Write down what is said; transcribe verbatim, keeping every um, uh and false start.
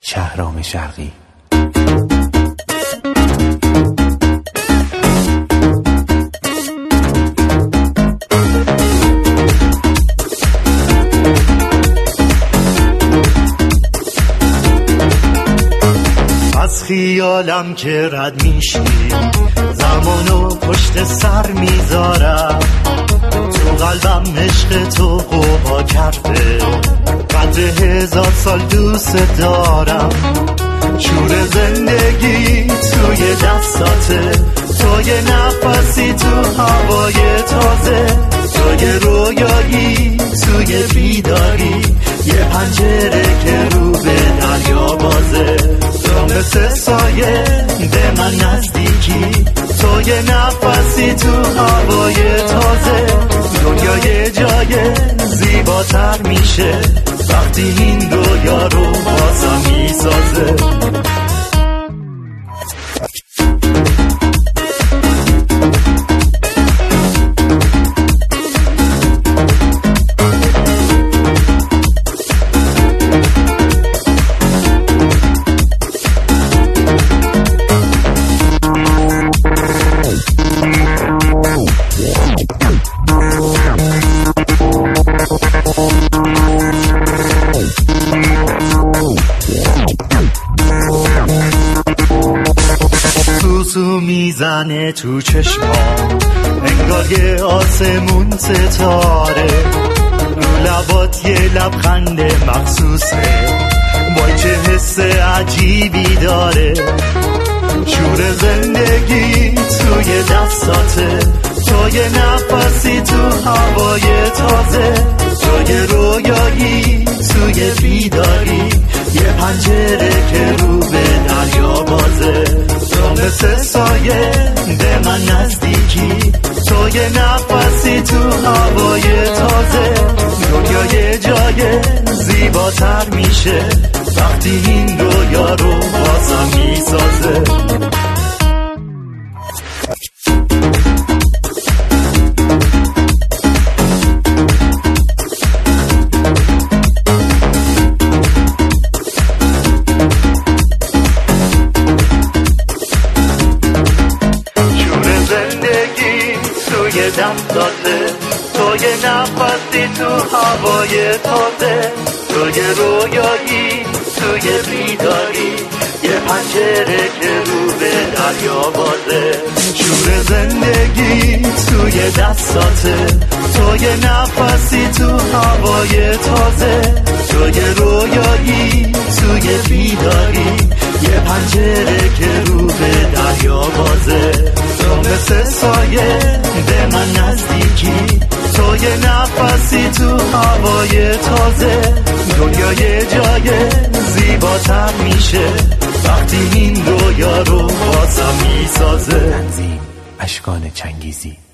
شهرام شرقی. از خیالم که رد میشی زمانو پشت سر میذارم، تو قلبم عشق تو قوا کرده، قدر هزار سال دوست دارم. شور زندگی توی دستاته، توی نفسی تو هوای تازه، توی رویایی توی بیداری، یه پنجره که رو به دریا بازه. تو مثل سایه به من نزدیکی، توی نفسی تو هوای تازه، دنیای جای زیباتر میشه وقتی این رویا رو بازم میسازه. سوسو میزنه تو چشمام، انگار یه آسمون ستاره، رو لبات یه لبخند مخصوصه، وای چه حس عجیبی داره. شور زندگی توی دستاته، توی نفسی تو هوای تازه، توی رویایی توی بیداری، یه پنجره که رو به دریا بازه. تو مثل سایه به من نزدیکی، توی نفسی تو هوای تازه، دنیای جای زیباتر میشه وقتی این رویا رو بازم میسازه. توی دم داده، توی نفسی تو هوای تازه، توی رویایی توی بیداری، یه پنجره که رو به دریا بازه. شور زندگی توی دستاته، توی نفسی تو هوای تازه، توی رویایی توی بیداری، یه پنجره که رو به دریا بازه. تو مثل سایه به من نزدیکی، توی نفسی تو هوای تازه، دنیای جای زیباتر میشه وقتی این رویا رو بازم میسازه. تنظیم اشکان چنگیزی.